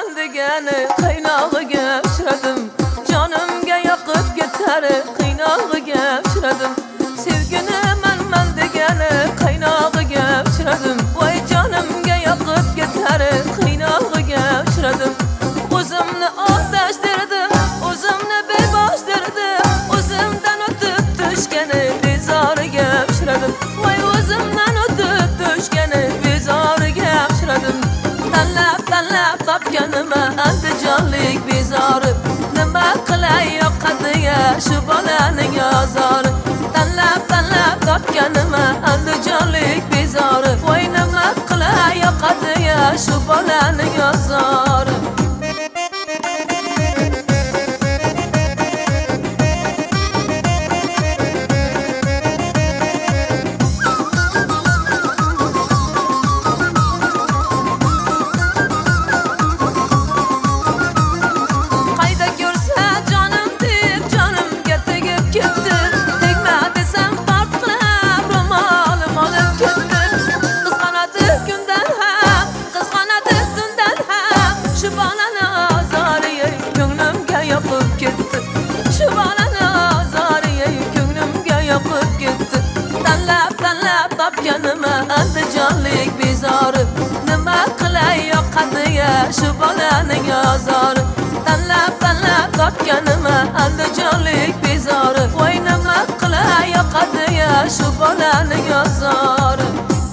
degani qiynog'iga uchradim. Jonimga yoqib ketar qiynog'iga uchradim. Sevgini manman degani qiynog'iga uchradim. Voy jonimga yoqib ketar qiynog'iga uchradim. O'zimni otash derdim, o'zimni bebosh derdim. O'zimdan o'tib tushgani bezoriga uchradim. Voy o'zimdan o'tib tushgani bezoriga uchradim. Tanlab topganima andijonlik bezori. Nima qilay yoqadiga shu bolaning azori. Tanlab topganima andijonlik bezori. Voy nima qilay yoqadiga shu bolaning azori. Topganima andijonlik bezori. Nima qilay yoqadiga shu bolaning azori. Tanlab topganima andijonlik bezori. Voy nima qilay yoqadiga shu bolaning azori.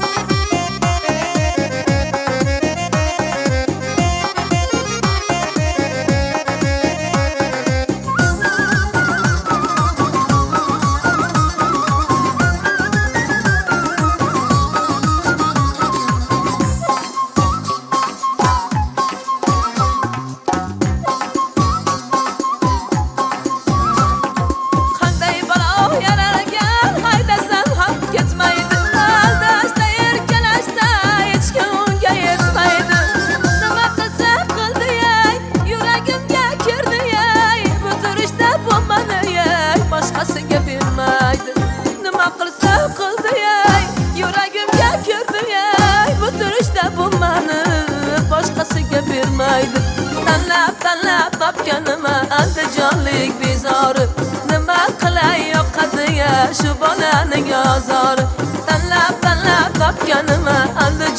Tanlab topganima andijonlik bezori. Nima qilay yoqadiga shu bolaning azori. Tanlab topganima andijonlik